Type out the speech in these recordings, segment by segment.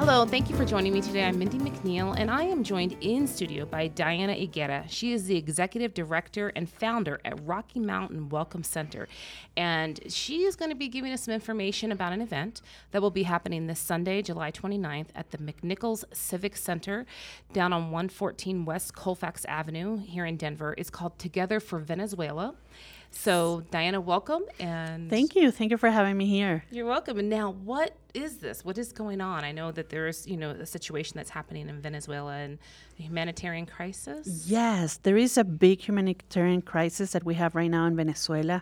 Hello, thank you for joining me today. I'm Mindy McNeil, and I am joined in studio by Diana Higuera. She is the executive director and founder at Rocky Mountain Welcome Center, and she is going to be giving us some information about an event that will be happening this Sunday, July 29th, at the McNichols Civic Center down on 114 West Colfax Avenue here in Denver. It's called Together for Venezuela. So, Diana, welcome. And Thank you. Thank you for having me here. You're welcome. And now, what is this? What is going on? I know that there's, a situation that's happening in Venezuela and a humanitarian crisis. Yes, there is a big humanitarian crisis that we have right now in Venezuela.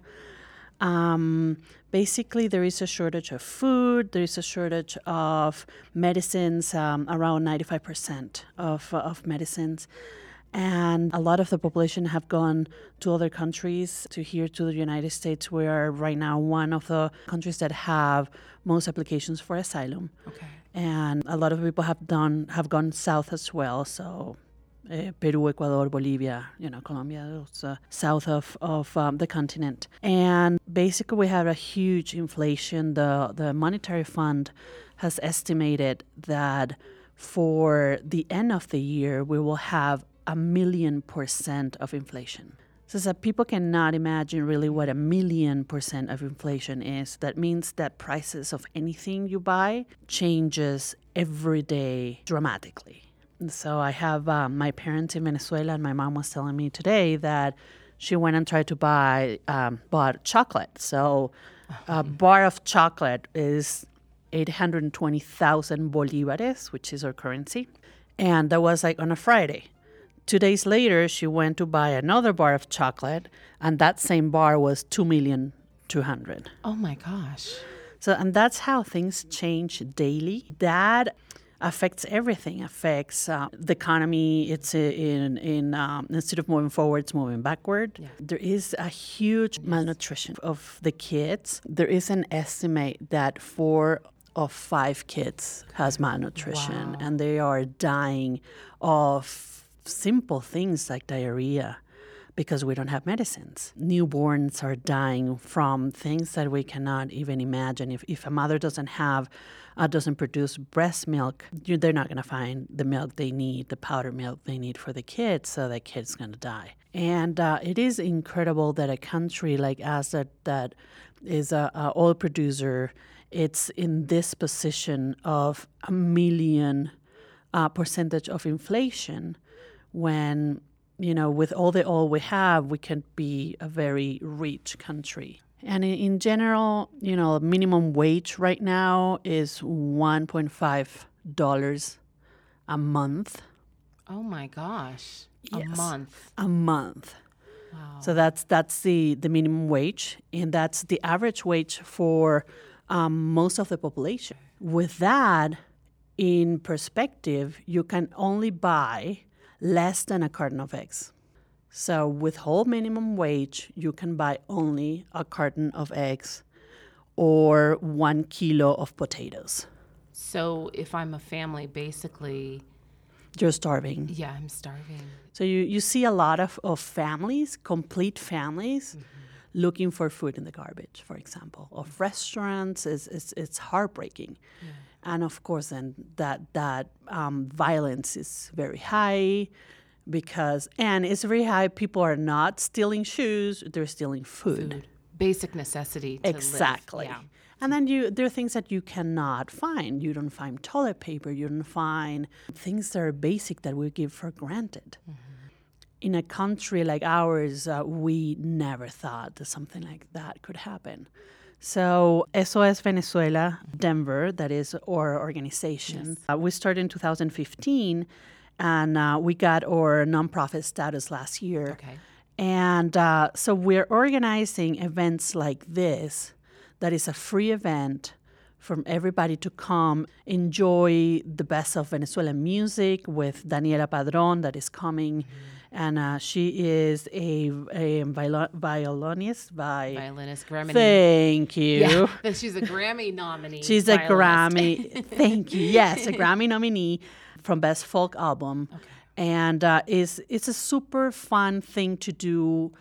Basically, there is a shortage of food. There is a shortage of medicines, around 95% of medicines. And a lot of the population have gone to other countries, to here to the United States. We are right now one of the countries that have most applications for asylum. Okay. And a lot of people have gone south as well. So Peru, Ecuador, Bolivia, Colombia, south of the continent. And basically we have a huge inflation. The Monetary Fund has estimated that for the end of the year, we will have 1,000,000% of inflation. So that people cannot imagine really what 1,000,000% of inflation is. That means that prices of anything you buy changes every day dramatically. And so I have my parents in Venezuela, and my mom was telling me today that she went and tried to bought chocolate. So a bar of chocolate is 820,000 bolivares, which is our currency. And that was like on a Friday. 2 days later, she went to buy another bar of chocolate, and that same bar was 2,200,000. Oh my gosh! And that's how things change daily. That affects everything. Affects the economy. It's instead of moving forward, it's moving backward. Yeah. There is a huge malnutrition of the kids. There is an estimate that 4 of 5 kids has malnutrition, and they are dying of simple things like diarrhea because we don't have medicines. Newborns are dying from things that we cannot even imagine. If a mother doesn't produce breast milk, they're not going to find the milk they need, the powder milk they need for the kids, so the kid's going to die. And it is incredible that a country like us that is a oil producer, it's in this position of 1,000,000% of inflation, when, with all the oil we have, we can be a very rich country. And in general, minimum wage right now is $1.5 a month. Oh my gosh. Yes. A month. Wow. So that's the minimum wage, and that's the average wage for most of the population. With that in perspective, you can only buy less than a carton of eggs. So with whole minimum wage, you can buy only a carton of eggs or 1 kilo of potatoes. So if I'm a family, basically... You're starving. Yeah, I'm starving. So you see a lot of families, complete families, looking for food in the garbage, for example. Of restaurants, it's heartbreaking. Yeah. And of course, then that violence is very high and it's very high. People are not stealing shoes; they're stealing food. Basic necessity to exactly. live. Yeah. And then there are things that you cannot find. You don't find toilet paper. You don't find things that are basic that we give for granted. Mm-hmm. In a country like ours, we never thought that something like that could happen. So SOS Venezuela Denver, that is our organization, yes. We started in 2015, and we got our nonprofit status last year. Okay. And so we're organizing events like this, that is a free event for everybody to come enjoy the best of Venezuelan music with Daniela Padron that is coming. Mm-hmm. And she is a violinist. Violinist, Grammy. Thank you. Yeah, she's a Grammy nominee. She's violinist. a Grammy. Thank you. Yes, a Grammy nominee from Best Folk Album. Okay. And it's a super fun thing to do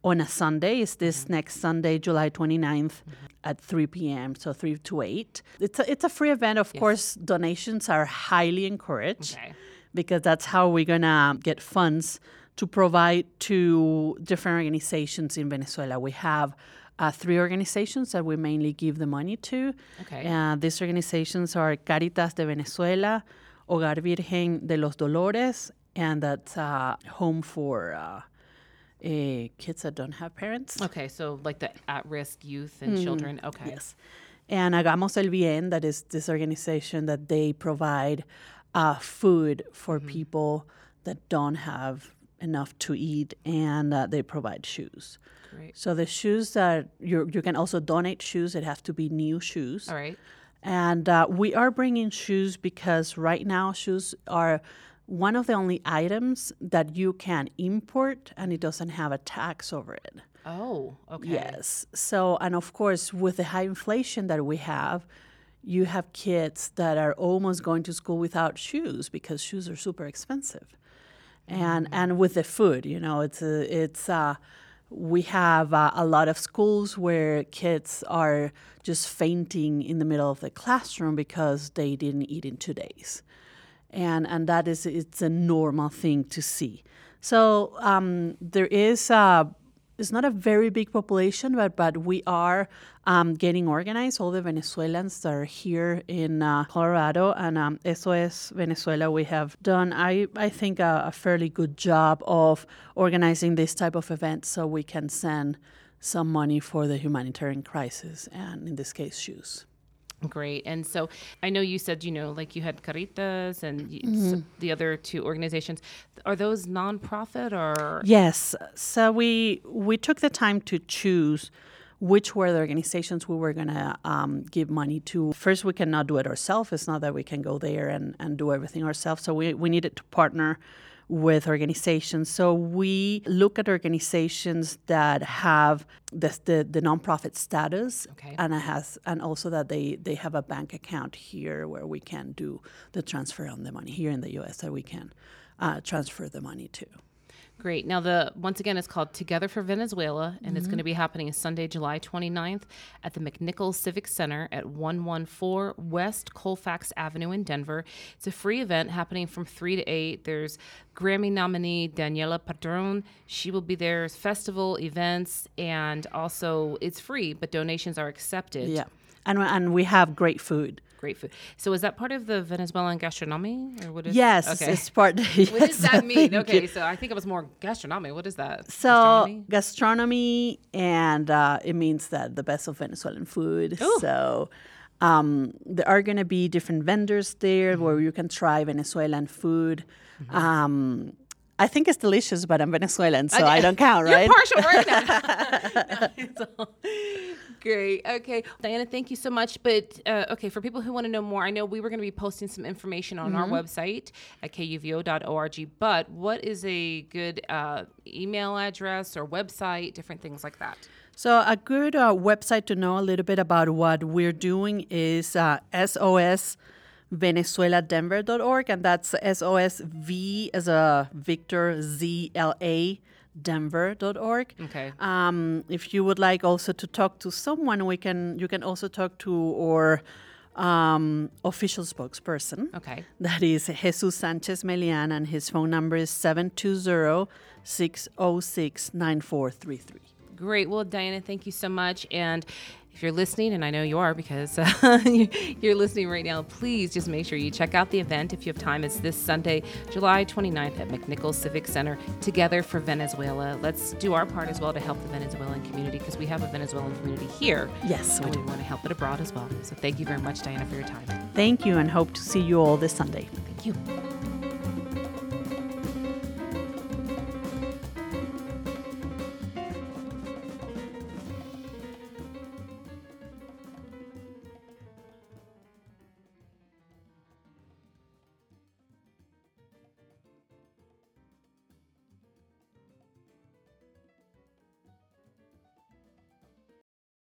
on a Sunday. It's this next Sunday, July 29th at 3 p.m., so 3 to 8. It's a free event. Of course, donations are highly encouraged because that's how we're going to get funds to provide to different organizations in Venezuela. We have 3 organizations that we mainly give the money to. These organizations are Caritas de Venezuela, Hogar Virgen de los Dolores, and that's home for kids that don't have parents. Okay, so like the at-risk youth and children. Okay. Yes. And Hagamos el Bien, that is this organization that they provide food for people that don't have enough to eat, and they provide shoes. Great. So the shoes that you can also donate shoes. It have to be new shoes. All right. And we are bringing shoes because right now shoes are one of the only items that you can import, and it doesn't have a tax over it. Oh, okay. Yes. So, and of course, with the high inflation that we have, you have kids that are almost going to school without shoes because shoes are super expensive. And with the food, we have a lot of schools where kids are just fainting in the middle of the classroom because they didn't eat in 2 days. And that is, it's a normal thing to see. So there is it's not a very big population, but we are getting organized. All the Venezuelans that are here in Colorado, and SOS Venezuela, we have done, I think, a fairly good job of organizing this type of events so we can send some money for the humanitarian crisis, and in this case, shoes. Great. And so I know you said, like you had Caritas and the other 2 organizations. Are those nonprofit or? Yes. So we took the time to choose which were the organizations we were going to give money to. First, we cannot do it ourselves. It's not that we can go there and do everything ourselves. So we needed to partner with organizations. So we look at organizations that have the nonprofit status, and also that they have a bank account here where we can do the transfer on the money here in the U.S. that we can transfer the money to. Great. Now, once again, it's called Together for Venezuela, and it's going to be happening Sunday, July 29th at the McNichol Civic Center at 114 West Colfax Avenue in Denver. It's a free event happening from 3 to 8. There's Grammy nominee Daniela Padron. She will be there. There's festival events, and also it's free, but donations are accepted. Yeah. And we have great food. Great food. So is that part of the Venezuelan gastronomy, or what is? Yes, okay. it's part. Yes, what does that mean? Okay, so I think it was more gastronomy. What is that? So gastronomy, and it means that the best of Venezuelan food. Ooh. So there are going to be different vendors there where you can try Venezuelan food. I think it's delicious, but I'm Venezuelan, so I don't count, right? You're partial, right? No, great. Okay. Diana, thank you so much. But, okay, for people who want to know more, I know we were going to be posting some information on our website at kuvo.org, but what is a good email address or website, different things like that? So a good website to know a little bit about what we're doing is SOSVenezuelaDenver.org, and that's SOSV as a Victor ZLA Denver.org. Okay. If you would like also to talk to someone, you can also talk to our official spokesperson. Okay. That is Jesus Sanchez Melian, and his phone number is 720-606-9433. Great. Well, Diana, thank you so much. And if you're listening, and I know you are because you're listening right now, please just make sure you check out the event if you have time. It's this Sunday, July 29th at McNichol Civic Center, Together for Venezuela. Let's do our part as well to help the Venezuelan community, because we have a Venezuelan community here. Yes, and we want to help it abroad as well. So thank you very much, Diana, for your time. Thank you, and hope to see you all this Sunday. Thank you.